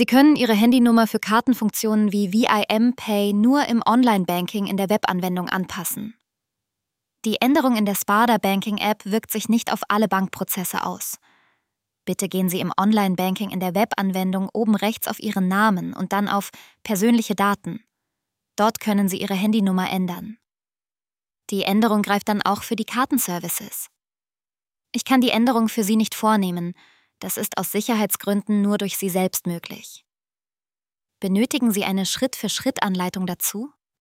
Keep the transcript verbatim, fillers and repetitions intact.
Sie können Ihre Handynummer für Kartenfunktionen wie V I M Pay nur im Online-Banking in der Webanwendung anpassen. Die Änderung in der Sparda Banking-App wirkt sich nicht auf alle Bankprozesse aus. Bitte gehen Sie im Online-Banking in der Webanwendung oben rechts auf Ihren Namen und dann auf Persönliche Daten. Dort können Sie Ihre Handynummer ändern. Die Änderung greift dann auch für die Kartenservices. Ich kann die Änderung für Sie nicht vornehmen. Das ist aus Sicherheitsgründen nur durch Sie selbst möglich. Benötigen Sie eine Schritt-für-Schritt-Anleitung dazu?